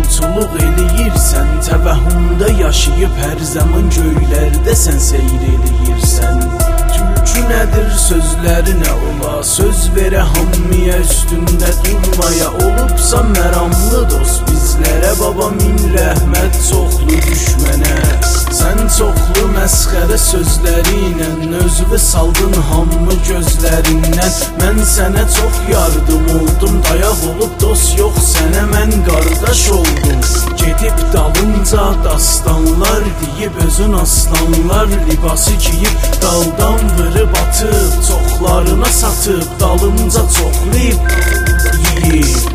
yolçuluq eləyirsən, təvəhhümdə yaşayıb hər zaman göylərdə sən seyr eləyirsən. Tülkü nədir sözlərinə ola, söz verə hamıya üstündə durmaya, olubsa məramlı dost bizlərə, baba min rəhmət çoxlu düşmənə. Sən çoxlu məsxərə sözlərinlə özünü saldın hamı gözlərindən. Mən sənə çox yardım oldum, dayaq olub dost yox sənə mən qardaş oldum. Gedib dalınca dastanlar deyib özün aslanlar libası giyib, daldan vırıb atıb çoxlarına satıb, dalınca çoxlayıb yiyib.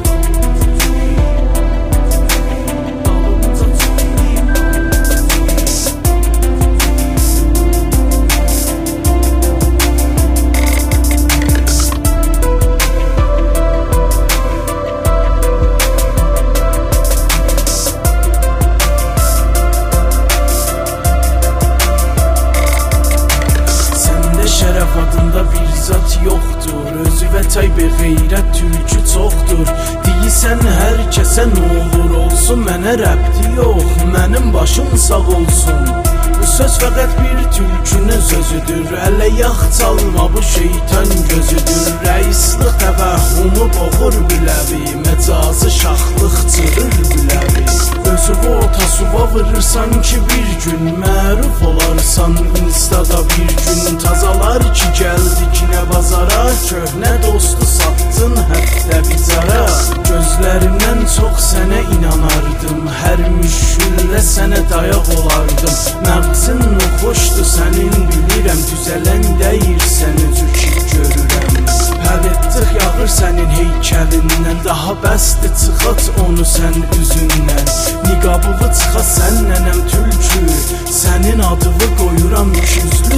Şərəf adında bir zat yoxdur, özü və tay bir qeyrət tülkü çoxdur. Deyirsən hər kəsə nə olur olsun, mənə rəbti yox, mənim başım sağ olsun. Bu söz fəqət bir tülkünün sözüdür, hələ yax çalma bu şeytan gözüdür. Rəislik təvəhhümü boğur biləvi, məcazı şaxlıq çırır biləvi. Özüvü otasuva vırırsan ki bir gün, məruf olarsan instada bir gün. Tazalar ki gəldik nə bazara, köhnə dostu satdın hətta bizara. Gözlərimdən çox sənə inanardım, hər müşküllə sənə dayaq olardım. Məqsin xoşdur sənin bilirəm, düzələn deyirsən özü ki görürəm. Pəvettiq yağır sənin heykəlindən, daha bəsdir çıxat onu sən üzündən. Niqabıvı çıxa sənnənəm tülkü, sənin adını qoyuram ikizlü.